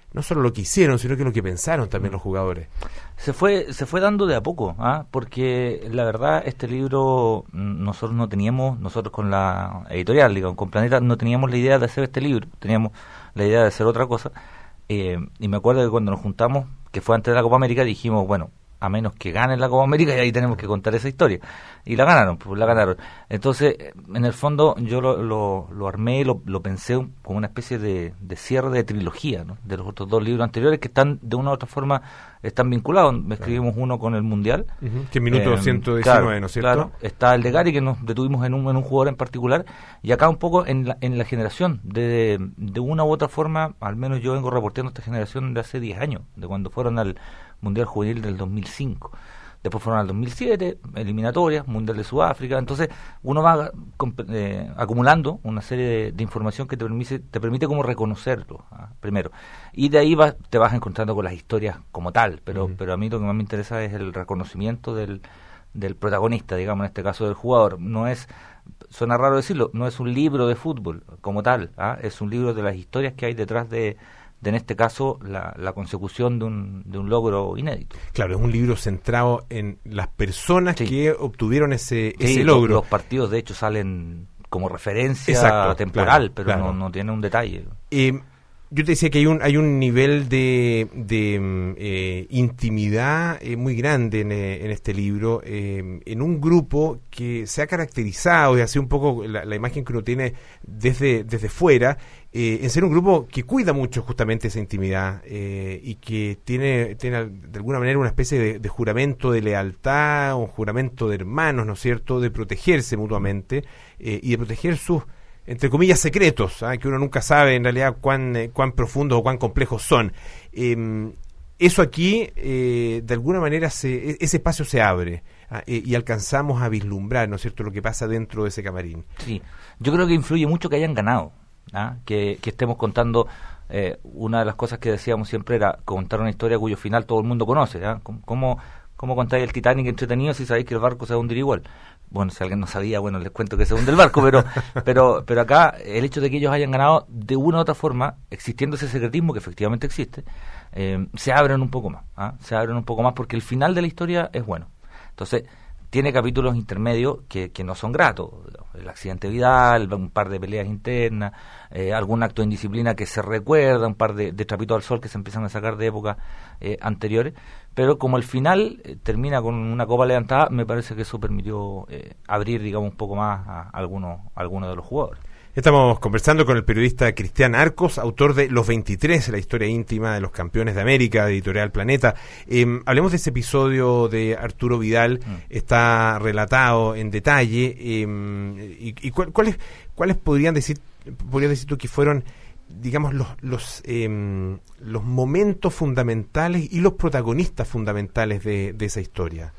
no solo lo que hicieron, sino que lo que pensaron también los jugadores. Se fue se fue dando de a poco, ¿ah? Porque la verdad este libro nosotros no teníamos, nosotros con la editorial, digamos, con Planeta, no teníamos la idea de hacer este libro, teníamos la idea de hacer otra cosa, eh, y me acuerdo que cuando nos juntamos, que fue antes de la Copa América, dijimos, bueno, a menos que ganen la Copa América y ahí tenemos que contar esa historia, y la ganaron, pues la ganaron. Entonces, en el fondo yo lo, lo, lo armé, lo, lo pensé un, como una especie de, de cierre de trilogía, ¿no? De los otros dos libros anteriores que están de una u otra forma están vinculados. Escribimos uno con el Mundial, uh-huh. que en minuto eh, ciento diecinueve, claro, ¿no es cierto? Claro, está el de Gary, que nos detuvimos en un, en un jugador en particular, y acá un poco en la, en la generación, de, de una u otra forma, al menos yo vengo reporteando esta generación de hace diez años, de cuando fueron al Mundial Juvenil del dos mil cinco. Después fueron al dos mil siete, eliminatorias, Mundial de Sudáfrica. Entonces uno va eh, acumulando una serie de, de información que te permite te permite como reconocerlo, ¿ah? Primero. Y de ahí vas, te vas encontrando con las historias como tal, pero uh-huh. pero a mí lo que más me interesa es el reconocimiento del, del protagonista, digamos, en este caso del jugador. No es, suena raro decirlo, no es un libro de fútbol como tal, ¿ah? Es un libro de las historias que hay detrás de... de en este caso la, la consecución de un, de un logro inédito. Claro, es un libro centrado en las personas sí. que obtuvieron ese, sí, ese logro. Los, los partidos de hecho salen como referencia Exacto, temporal, claro, pero claro. No, no tiene un detalle. Eh, yo te decía que hay un hay un nivel de, de eh, intimidad eh, muy grande en, eh, en este libro, eh, en un grupo que se ha caracterizado, y así un poco la, la imagen que uno tiene desde, desde fuera, eh, en ser un grupo que cuida mucho justamente esa intimidad eh, y que tiene, tiene de alguna manera una especie de, de juramento de lealtad, un juramento de hermanos, ¿no es cierto?, de protegerse mutuamente eh, y de proteger sus, entre comillas, secretos, ¿eh? Que uno nunca sabe en realidad cuán, eh, cuán profundos o cuán complejos son. Eh, eso aquí, eh, de alguna manera, se, ese espacio se abre ¿eh? eh, y alcanzamos a vislumbrar, ¿no es cierto?, lo que pasa dentro de ese camarín. Sí, yo creo que influye mucho que hayan ganado, ¿ah? que, que estemos contando, eh, una de las cosas que decíamos siempre era contar una historia cuyo final todo el mundo conoce, ¿ah? ¿Cómo, cómo contáis el Titanic entretenido si sabéis que el barco se va a hundir igual? Bueno, si alguien no sabía, bueno, les cuento que se hunde el barco, pero pero pero acá el hecho de que ellos hayan ganado de una u otra forma, existiendo ese secretismo que efectivamente existe, eh, se abren un poco más, ¿ah? se abren un poco más porque el final de la historia es bueno. Entonces, tiene capítulos intermedios que, que no son gratos, el accidente Vidal, un par de peleas internas, eh, algún acto de indisciplina que se recuerda, un par de, de trapitos al sol que se empiezan a sacar de épocas eh, anteriores, pero como el final eh, termina con una copa levantada, me parece que eso permitió eh, abrir, digamos, un poco más a algunos, a algunos de los jugadores. Estamos conversando con el periodista Cristian Arcos, autor de Los veintitrés, la historia íntima de los campeones de América, de Editorial Planeta. Eh, hablemos de ese episodio de Arturo Vidal, mm. está relatado en detalle, eh, y, y cuál, cuáles cuáles podrían decir, podrías decir tú que fueron, digamos, los los eh, los momentos fundamentales y los protagonistas fundamentales de, de esa historia.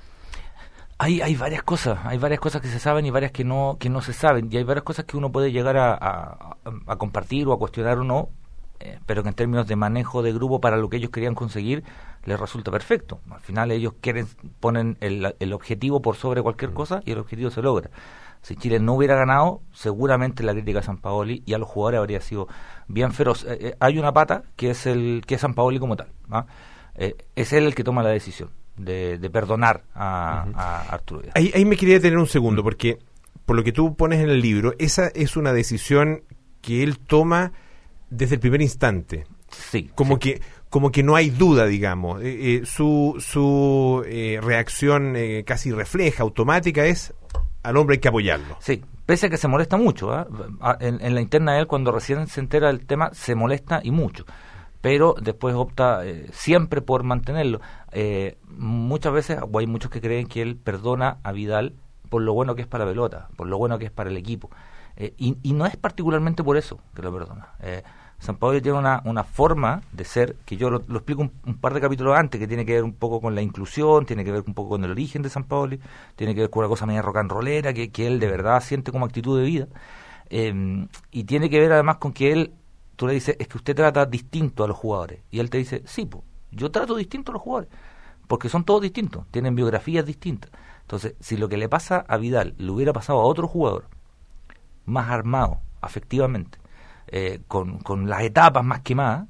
Hay hay varias cosas, hay varias cosas que se saben y varias que no que no se saben, y hay varias cosas que uno puede llegar a, a, a compartir o a cuestionar o no, eh, pero que en términos de manejo de grupo para lo que ellos querían conseguir les resulta perfecto. Al final ellos quieren ponen el, el objetivo por sobre cualquier cosa y el objetivo se logra. Si Chile no hubiera ganado, seguramente la crítica a Sampaoli y a los jugadores habría sido bien feroz. Eh, eh, hay una pata que es el que es Sampaoli como tal, ¿ah? eh, es él el que toma la decisión De, de perdonar a, uh-huh. a Arturo Vidal. Ahí, ahí me quería detener un segundo, porque por lo que tú pones en el libro, esa es una decisión que él toma desde el primer instante. Sí. Como sí. que como que no hay duda, digamos. Eh, eh, su su eh, reacción eh, casi refleja, automática, es al hombre hay que apoyarlo. Sí, pese a que se molesta mucho. ¿eh? En, en la interna de él, cuando recién se entera del tema, se molesta y mucho. Pero después opta eh, siempre por mantenerlo. Eh, muchas veces, o hay muchos que creen que él perdona a Vidal por lo bueno que es para la pelota, por lo bueno que es para el equipo. Eh, y, y no es particularmente por eso que lo perdona. Eh, Sampaoli tiene una, una forma de ser, que yo lo, lo explico un, un par de capítulos antes, que tiene que ver un poco con la inclusión, tiene que ver un poco con el origen de Sampaoli, tiene que ver con una cosa media rock and rollera, que, que él de verdad siente como actitud de vida. Eh, y tiene que ver además con que él, tú le dices, es que usted trata distinto a los jugadores. Y él te dice, sí, po, yo trato distinto a los jugadores. Porque son todos distintos, tienen biografías distintas. Entonces, si lo que le pasa a Vidal le hubiera pasado a otro jugador, más armado, afectivamente, eh, con, con las etapas más quemadas,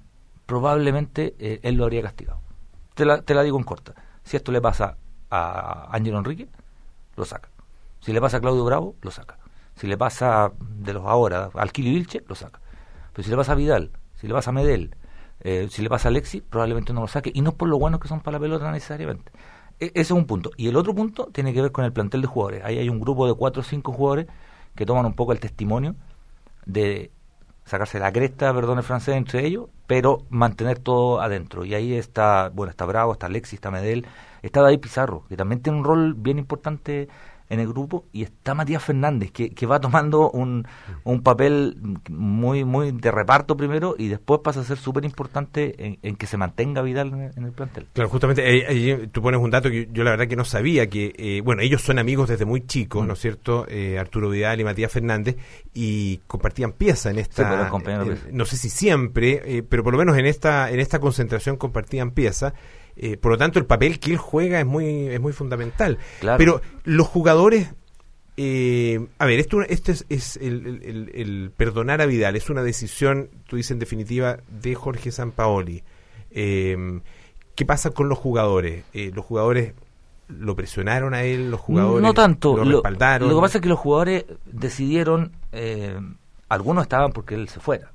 probablemente eh, él lo habría castigado. Te la, te la digo en corta. Si esto le pasa a Ángelo Enrique, lo saca. Si le pasa a Claudio Bravo, lo saca. Si le pasa de los ahora al Kili Vilche, lo saca. Pero si le pasa a Vidal, si le pasa a Medel, eh, si le pasa a Alexis, probablemente no lo saque. Y no por lo buenos que son para la pelota necesariamente. E- ese es un punto. Y el otro punto tiene que ver con el plantel de jugadores. Ahí hay un grupo de cuatro o cinco jugadores que toman un poco el testimonio de sacarse la cresta, perdón el francés, entre ellos, pero mantener todo adentro. Y ahí está, bueno, está Bravo, está Alexis, está Medel, está David Pizarro, que también tiene un rol bien importante en el grupo, y está Matías Fernández, que, que va tomando un, un papel muy muy de reparto primero, y después pasa a ser súper importante en, en que se mantenga Vidal en el, en el plantel. Claro, justamente ahí, ahí tú pones un dato que yo, yo la verdad que no sabía, que eh, bueno, ellos son amigos desde muy chicos, mm. ¿no es cierto? Eh, Arturo Vidal y Matías Fernández, y compartían pieza en esta, sí, pues, eh, no sé si siempre, eh, pero por lo menos en esta en esta concentración compartían pieza. Eh, por lo tanto, el papel que él juega es muy es muy fundamental. Claro. Pero los jugadores, eh, a ver, esto este es, es el, el, el, el perdonar a Vidal, es una decisión, tú dices en definitiva, de Jorge Sampaoli. Eh, ¿Qué pasa con los jugadores? Eh, los jugadores lo presionaron a él, los jugadores no tanto, lo respaldaron. Lo, lo que pasa es que los jugadores decidieron, eh, algunos estaban porque él se fuera.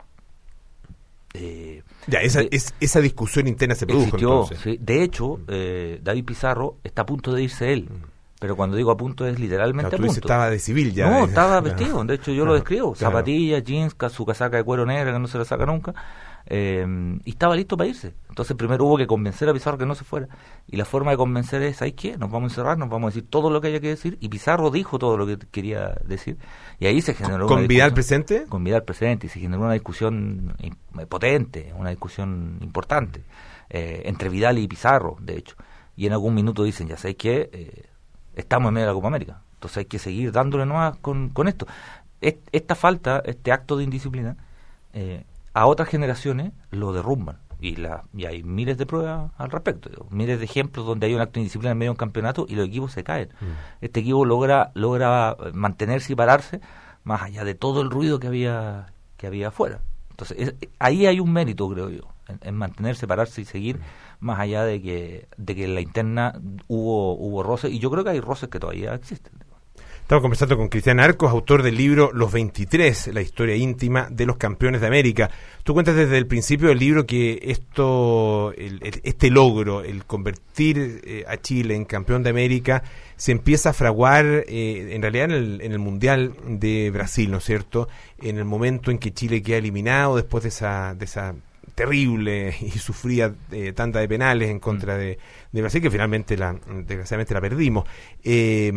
Eh, ya, esa, de, es, esa discusión interna se produjo existió, entonces. Sí. De hecho, eh, David Pizarro está a punto de irse él, mm. pero cuando digo a punto es literalmente claro, a punto. Estaba de civil ya. No, de, estaba claro. vestido, de hecho yo claro, lo describo, claro. zapatillas, jeans, su casaca de cuero negra que no se la saca nunca, eh, y estaba listo para irse. Entonces primero hubo que convencer a Pizarro que no se fuera, y la forma de convencer es, ¿sabes qué? Nos vamos a encerrar, nos vamos a decir todo lo que haya que decir, y Pizarro dijo todo lo que quería decir, y ahí se generó ¿Con una Vidal presente? Con Vidal presente, y se generó una discusión potente, una discusión importante, eh, entre Vidal y Pizarro, de hecho, y en algún minuto dicen, ya sabéis que eh, estamos en medio de la Copa América, entonces hay que seguir dándole nuevas con, con esto. Et, esta falta, este acto de indisciplina, eh, a otras generaciones lo derrumban, y, la, y hay miles de pruebas al respecto, digo, miles de ejemplos donde hay un acto de indisciplina en medio de un campeonato y los equipos se caen. Mm. Este equipo logra logra mantenerse y pararse más allá de todo el ruido que había que había afuera. Entonces es, ahí hay un mérito, creo yo, en, en mantenerse, pararse y seguir, mm. más allá de que de que en la interna hubo hubo roces, y yo creo que hay roces que todavía existen. Estamos conversando con Cristian Arcos, autor del libro Los veintitrés, la historia íntima de los campeones de América. Tú cuentas desde el principio del libro que esto, el, el, este logro, el convertir eh, a Chile en campeón de América, se empieza a fraguar eh, en realidad en el, en el Mundial de Brasil, ¿no es cierto? En el momento en que Chile queda eliminado después de esa, de esa terrible y sufrida eh, tanda de penales en contra de, de Brasil, que finalmente la, desgraciadamente la perdimos. Eh,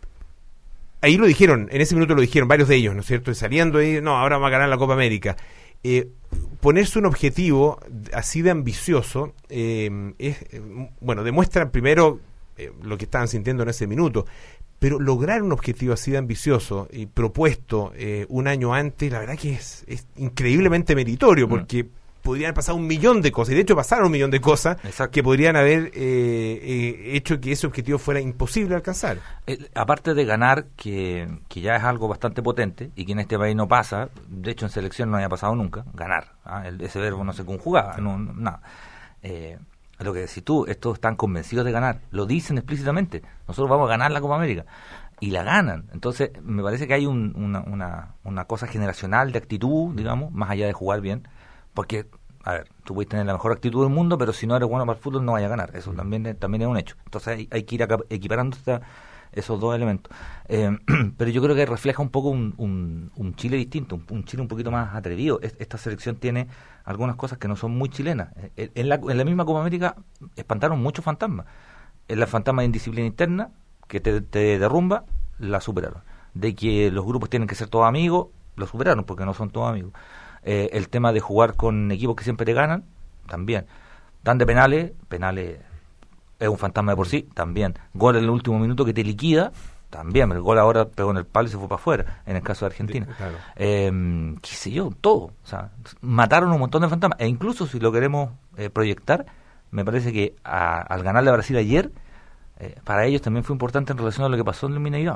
Ahí lo dijeron, en ese minuto lo dijeron varios de ellos, ¿no es cierto? Y saliendo ahí, no, ahora vamos a ganar la Copa América. Eh, ponerse un objetivo así de ambicioso, eh, es, eh, bueno, demuestra primero eh, lo que estaban sintiendo en ese minuto, pero lograr un objetivo así de ambicioso y propuesto eh, un año antes, la verdad que es, es increíblemente meritorio, porque mm. podrían pasar un millón de cosas, y de hecho pasaron un millón de cosas Exacto. que podrían haber eh, eh, hecho que ese objetivo fuera imposible alcanzar. Eh, aparte de ganar, que, que ya es algo bastante potente, y que en este país no pasa, de hecho en selección no había pasado nunca, ganar, ¿ah? El, ese verbo no se conjugaba, no, no, nada. Eh, lo que decís tú, estos están convencidos de ganar, lo dicen explícitamente, nosotros vamos a ganar la Copa América, y la ganan. Entonces me parece que hay un, una, una, una cosa generacional de actitud, digamos, más allá de jugar bien. Porque, a ver, tú puedes tener la mejor actitud del mundo, pero si no eres bueno para el fútbol no vayas a ganar. Eso también es, también es un hecho. Entonces hay, hay que ir acá, equiparando esta, esos dos elementos. Eh, pero yo creo que refleja un poco un, un, un Chile distinto, un, un Chile un poquito más atrevido. Esta selección tiene algunas cosas que no son muy chilenas. En la, en la misma Copa América espantaron muchos fantasmas. En la fantasma de indisciplina interna, que te, te derrumba, la superaron. De que los grupos tienen que ser todos amigos, lo superaron porque no son todos amigos. Eh, el tema de jugar con equipos que siempre te ganan, también. Dan de penales, penales es un fantasma de por sí, también. Gol en el último minuto que te liquida, también. El gol ahora pegó en el palo y se fue para afuera, en el caso de Argentina. Claro. Eh, qué sé yo, todo. O sea, mataron un montón de fantasmas. E incluso si lo queremos eh, proyectar, me parece que a, al ganarle a Brasil ayer, eh, para ellos también fue importante en relación a lo que pasó en el Mineirao.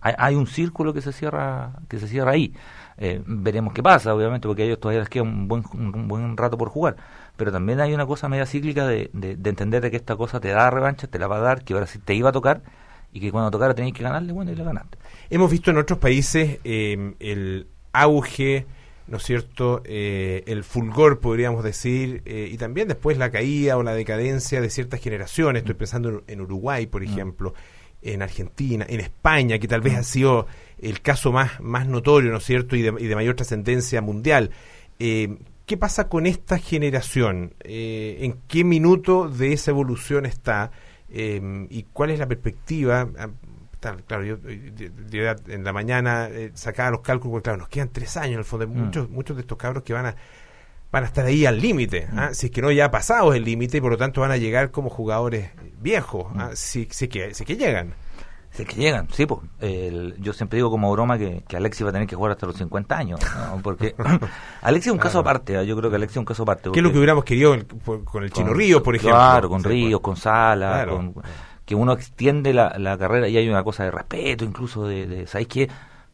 hay, hay un círculo que se cierra que se cierra ahí. Eh, veremos qué pasa, obviamente, porque a ellos todavía les queda un buen un buen rato por jugar, pero también hay una cosa media cíclica de, de, de entender de que esta cosa te da revancha, te la va a dar, que ahora sí te iba a tocar, y que cuando tocara tenéis que ganarle, bueno, y le ganaste. Hemos visto en otros países eh, el auge, ¿no es cierto?, eh, el fulgor, podríamos decir, eh, y también después la caída o la decadencia de ciertas generaciones. Estoy pensando en, en Uruguay, por ejemplo, en Argentina, en España, que tal vez ha sido el caso más, más notorio, ¿no es cierto?, y de, y de mayor trascendencia mundial. Eh, ¿Qué pasa con esta generación? Eh, ¿En qué minuto de esa evolución está? Eh, ¿Y cuál es la perspectiva? Claro, yo, yo, yo en la mañana eh, sacaba los cálculos, porque claro, nos quedan tres años en el fondo, mm. muchos muchos de estos cabros que van a van a estar ahí al límite, mm. ¿ah? Si es que no ya pasados el límite, y por lo tanto van a llegar como jugadores viejos, mm. ¿ah? si, si, que, si que llegan. Si que llegan, sí, pues. El, yo siempre digo como broma que, que Alexis va a tener que jugar hasta los cincuenta años, ¿no? Porque Alexis es un claro. caso aparte, ¿eh? Yo creo que Alexis es un caso aparte. ¿Qué es lo que hubiéramos querido el, con el Chino con, Ríos, por ejemplo? Claro, con sí, Ríos, pues. con Sala, Claro. con... que uno extiende la, la carrera y hay una cosa de respeto, incluso de, de ¿sabéis qué?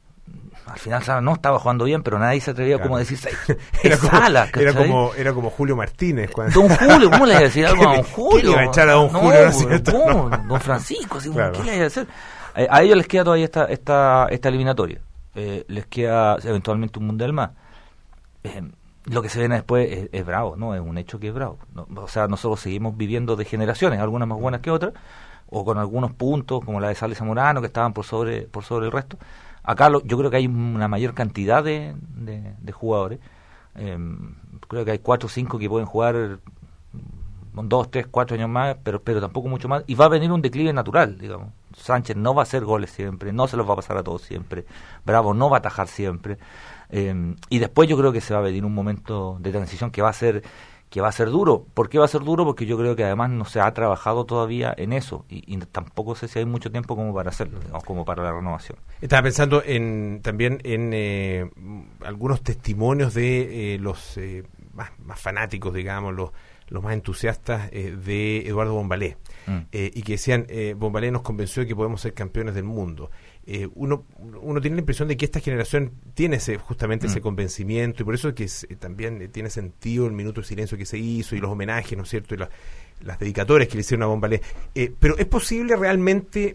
Al final Sala no estaba jugando bien, pero nadie se atrevía claro. como a decir, era, como, Sala, era como era como Julio Martínez. Cuando... Don Julio, ¿cómo le iba a decir algo a Don Julio? ¿Quién iba a echar a Don no, Julio? ¿No ¿cómo? No. Don Francisco, así, claro. ¿qué le iba a hacer? Eh, a ellos les queda todavía esta esta esta eliminatoria, eh, les queda eventualmente un mundial más. Eh, Lo que se viene después es, es bravo, ¿no? Es un hecho que es bravo. No, o sea, nosotros seguimos viviendo de generaciones, algunas más buenas que otras, o con algunos puntos, como la de Sales Zamorano, que estaban por sobre por sobre el resto. Acá lo, yo creo que hay una mayor cantidad de, de, de jugadores. Eh, creo que hay cuatro o cinco que pueden jugar dos, tres, cuatro años más, pero pero tampoco mucho más. Y va a venir un declive natural, digamos. Sánchez no va a hacer goles siempre, no se los va a pasar a todos siempre. Bravo no va a atajar siempre. Eh, y después yo creo que se va a venir un momento de transición que va a ser que va a ser duro. ¿Por qué va a ser duro? Porque yo creo que además no se ha trabajado todavía en eso y, y tampoco sé si hay mucho tiempo como para hacerlo, digamos, como para la renovación. Estaba pensando en también en eh, algunos testimonios de eh, los eh, más, más fanáticos, digamos, los los más entusiastas eh, de Eduardo Bombalé, mm. eh, y que decían, eh, Bombalé nos convenció de que podemos ser campeones del mundo. Eh, uno uno tiene la impresión de que esta generación tiene ese justamente mm. ese convencimiento, y por eso es que es, eh, también eh, tiene sentido el minuto de silencio que se hizo, y los homenajes, ¿no es cierto?, y la, las dedicatorias que le hicieron a Bombalé. Eh, pero ¿es posible realmente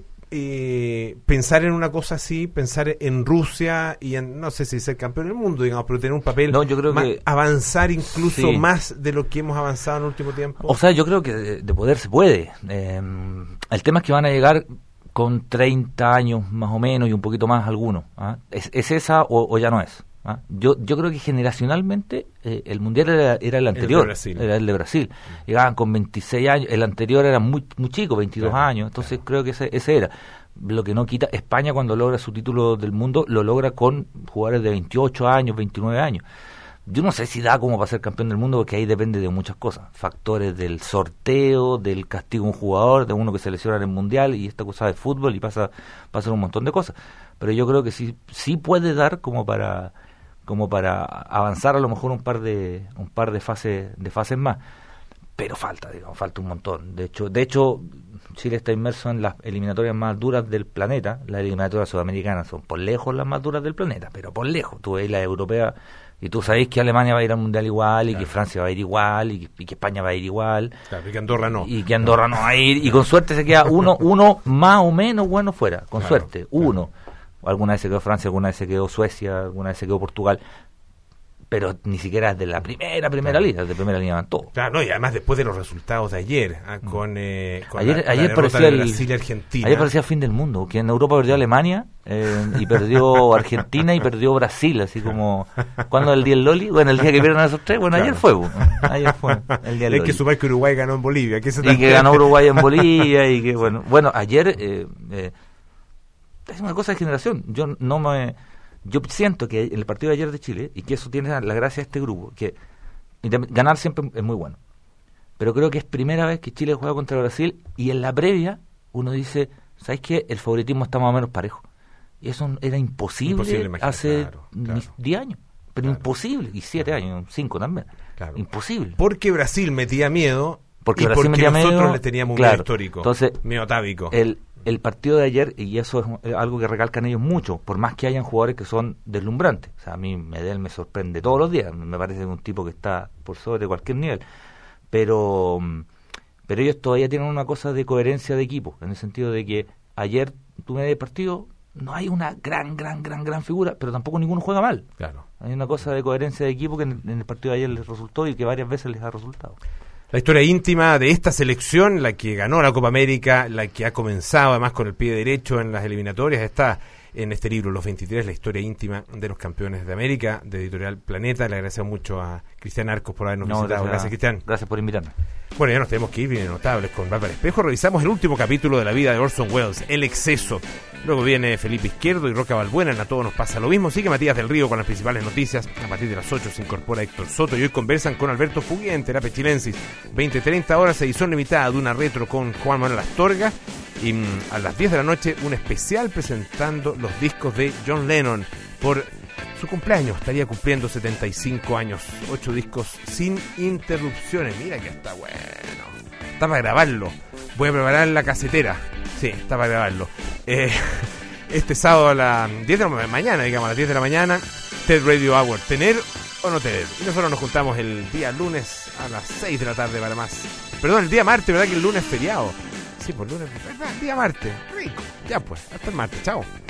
eh, pensar en una cosa así, pensar en Rusia y en, no sé si ser campeón del mundo, digamos, pero tener un papel, no, yo creo más, que avanzar incluso sí. más de lo que hemos avanzado en el último tiempo? O sea, yo creo que de, de poder se puede. Eh, el tema es que van a llegar con treinta años más o menos y un poquito más algunos. ¿Ah? ¿Es, ¿Es esa o, o ya no es? ¿Ah? Yo yo creo que generacionalmente eh, el mundial era, era el anterior, el Brasil. Era el de Brasil. Llegaban con veintiséis años, el anterior era muy muy chico, veintidós claro, años, entonces claro. creo que ese, ese era. Lo que no quita, España cuando logra su título del mundo, lo logra con jugadores de veintiocho años, veintinueve años. Yo no sé si da como para ser campeón del mundo, porque ahí depende de muchas cosas, factores del sorteo, del castigo a un jugador, de uno que se lesiona en el mundial y esta cosa de fútbol, y pasa pasa un montón de cosas. Pero yo creo que sí sí puede dar como para como para avanzar a lo mejor un par de un par de fases de fases más, pero falta, digamos, falta un montón. De hecho, de hecho Chile está inmerso en las eliminatorias más duras del planeta. Las eliminatorias sudamericanas son por lejos las más duras del planeta, pero por lejos. Tú ves las europeas y tú sabes que Alemania va a ir al mundial igual, y claro. que Francia va a ir igual, y que, y que España va a ir igual, claro, y que Andorra no, y que Andorra no va a ir, y con suerte se queda uno uno más o menos bueno fuera, con claro, suerte, uno. Claro. Alguna vez se quedó Francia, alguna vez se quedó Suecia, alguna vez se quedó Portugal, pero ni siquiera es de la primera, primera claro. línea, de primera línea van todos. Claro, no, y además después de los resultados de ayer, ¿ah? con, eh, con ayer, la, ayer la parecía de el, Brasil y Argentina. Ayer parecía el fin del mundo, que en Europa perdió Alemania, eh, y perdió Argentina y perdió Brasil, así como, ¿cuándo el día del Loli? Bueno, el día que pierden esos tres, bueno, claro. ayer fue, bueno, ayer fue el día del Loli. Hay que sumar que Uruguay ganó en Bolivia. Que y que ganó Uruguay en Bolivia, y que, bueno, bueno, ayer, eh, eh, es una cosa de generación, yo no me... Yo siento que en el partido de ayer de Chile, y que eso tiene la gracia de este grupo, que ganar siempre es muy bueno, pero creo que es primera vez que Chile juega contra Brasil, y en la previa uno dice, ¿sabes qué? El favoritismo está más o menos parejo. Y eso era imposible, imposible hace claro, claro. diez años, pero claro. imposible, y siete claro. años, cinco también, claro. imposible. Porque Brasil metía miedo, porque y Brasil porque metía nosotros miedo, le teníamos un claro. miedo histórico, entonces, miedo atávico. El, el partido de ayer, y eso es algo que recalcan ellos mucho, por más que hayan jugadores que son deslumbrantes. O sea, a mí Medel me sorprende todos los días, me parece un tipo que está por sobre cualquier nivel. Pero, pero ellos todavía tienen una cosa de coherencia de equipo, en el sentido de que ayer tú me das el partido, no hay una gran, gran, gran, gran figura, pero tampoco ninguno juega mal. Claro. Hay una cosa de coherencia de equipo que en el, en el partido de ayer les resultó y que varias veces les ha resultado. La historia íntima de esta selección, la que ganó la Copa América, la que ha comenzado además con el pie derecho en las eliminatorias, está en este libro, Los veintitrés, la historia íntima de los campeones de América, de Editorial Planeta. Le agradecemos mucho a Cristian Arcos por habernos No, visitado. gracias, Gracias, Cristian. Gracias por invitarme. Bueno, ya nos tenemos que ir, bien notables, con Bárbara Espejo. Revisamos el último capítulo de la vida de Orson Welles, El exceso. Luego viene Felipe Izquierdo y Roca Balbuena, en A Todo Nos Pasa Lo Mismo. Sigue Matías del Río con las principales noticias. A partir de las ocho se incorpora Héctor Soto y hoy conversan con Alberto Fugui en Terapia Chilensis. veinte treinta horas, edición limitada de una retro con Juan Manuel Astorga. Y mm, a las diez de la noche un especial presentando los discos de John Lennon por su cumpleaños. Estaría cumpliendo setenta y cinco años. Ocho discos sin interrupciones. Mira que está bueno. Está para grabarlo. Voy a preparar la casetera. Sí, está para grabarlo. Eh, este sábado a las diez de la mañana, digamos, a las diez de la mañana, TED Radio Hour. ¿Tener o no tener? Y nosotros nos juntamos el día lunes a las seis de la tarde para más. Perdón, el día martes, ¿verdad que el lunes es feriado? Sí, pues lunes, ¿verdad? El día martes. Rico. Ya pues, hasta el martes. Chao.